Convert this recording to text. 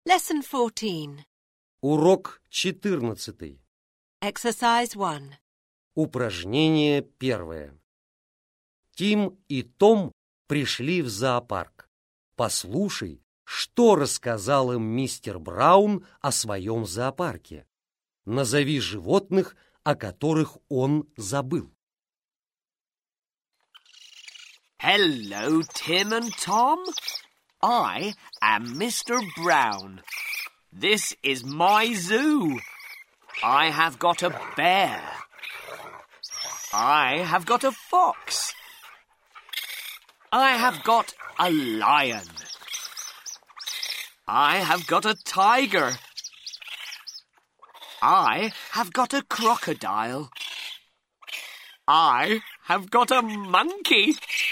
Lesson 14. Урок 14. Exercise 1. Упражнение 1. Тим и Том пришли в зоопарк. Послушай, что рассказал им мистер Браун о своем зоопарке. Назови животных, о которых он забыл. Hello, Tim and Tom. I am Mr. Brown. This is my zoo. I have got a bear. I have got a fox. I have got a lion. I have got a tiger. I have got a crocodile. I have got a monkey.